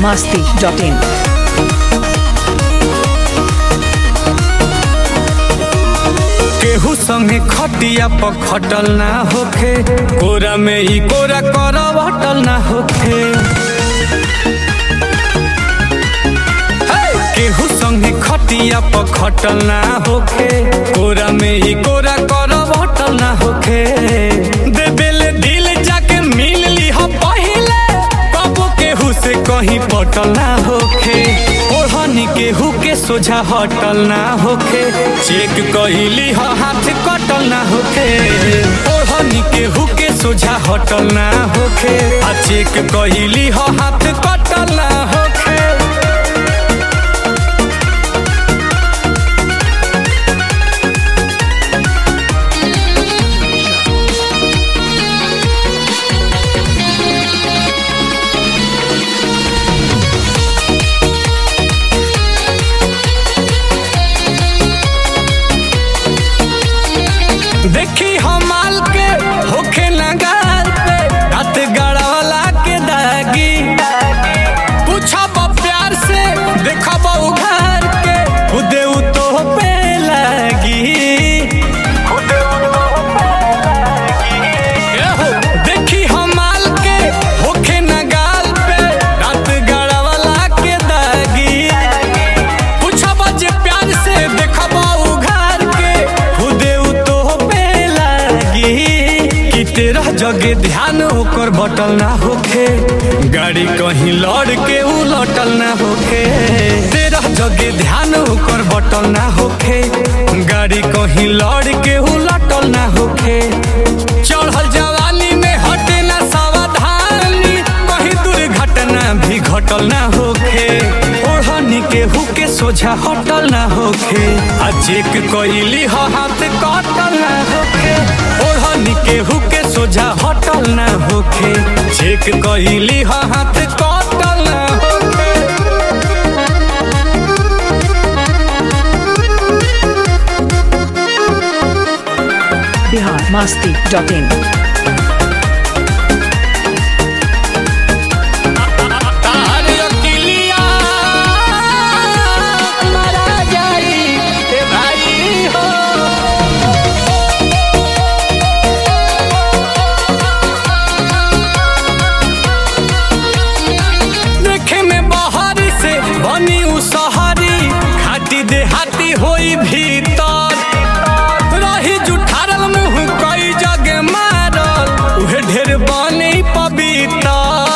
biharmasti.in। केहू संगे खटिया पर खटल ना होखे, कोरा में ही कोरा करब हटल ना होखे। केहू संगे खटिया पर खटल ना होखे, कोरा में ही कोरा करब हटल ना होखे। देबेले दिल जाके मिल ली हो पहिले, कबो केहू से कहीं पटल ना होखे। ओढ़नी केहू के सोझा हटल ना होखे, चेक कहिली हो हाथ कटल ना होखे। ओढ़नी केहू के सोझा हटल ना होखे, आ चेक कहिली हो हाथ कटल ना होखे। देखी हमाल के होखे नगार पे, रात गड़ावला के दागी। पूछब प्यार से देखब उघार के, खुदे उ तो पे लागी। देखी हमाल के होखे नगाल पे, रात गड़ावला के दागी। पूछब जे प्यार से देखब उघार के, खुदे उ तो कि तेरह जगे ध्यान ओकर बटल ना होखे, गाड़ी कहीं लड़ के उलटल ना होखे। तेरह जगे ध्यान ओकर बटल ना होखे, गाड़ी कहीं लड़ के उलटल ना होखे। चढ़ल जवानी में हटे ना सावधानी, कहीं दुर्घटना भी घटल ना होखे। ओढ़नी केहू के सोझा हटल ना होखे, आ चेक कइली हो हाथ कटल ना होखे। ओढ़नी केहू के सोझा हटल ना होखे, चेक कइली हो हाथ कटल ना होखे। biharmasti.in। देहाती होई भीतर रही जुठारल मुँह कई जगे मारल, उहे ढेर बने पवित्र।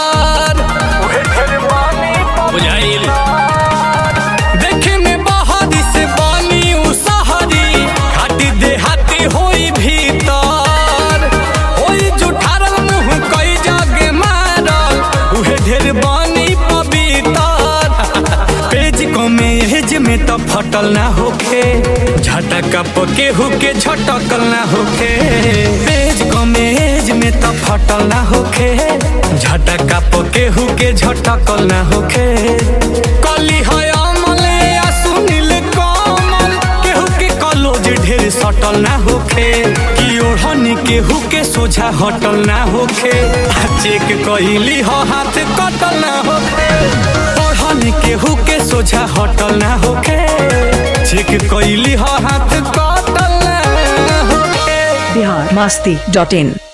बुझाइल देखे में बहारी से बनी उ सहरी, खाटी देहाती होई भीतर। होई जुठारल मुँह कई जगे मारल, उहे ढेर बनी पवित्र। पेज कमेज में तो फटल ना होखे, झटका केहू के झटकल ना होखे। पेज कमेज में तो फटल ना होखे, झटका केहू के झटकल ना होखे। कली है अमल या सुनील कमल, केहू के कलोज ढेर सटल ना होखे। कि ओढ़नी केहू के सोझा हटल ना होखे, चेक कइली हो हाथ कटल ना होखे। ओढ़नी केहू के सोझा हटल ना होखे, चेक कइली हो हाथ कटल ना होखे। biharmasti.in।